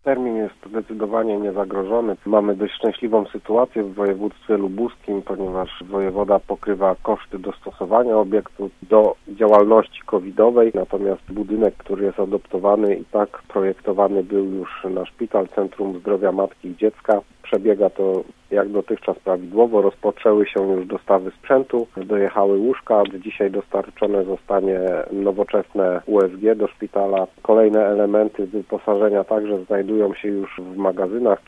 Termin jest zdecydowanie niezagrożony. Mamy dość szczęśliwą sytuację w województwie lubuskim, ponieważ wojewoda pokrywa koszty dostosowania obiektu do działalności covidowej, natomiast budynek, który jest adoptowany i tak projektowany był już na szpital, Centrum Zdrowia Matki i Dziecka. Przebiega to jak dotychczas prawidłowo. Rozpoczęły się już dostawy sprzętu, dojechały łóżka. Dzisiaj dostarczone zostanie nowoczesne USG do szpitala. Kolejne elementy wyposażenia także znajdują się już w magazynach.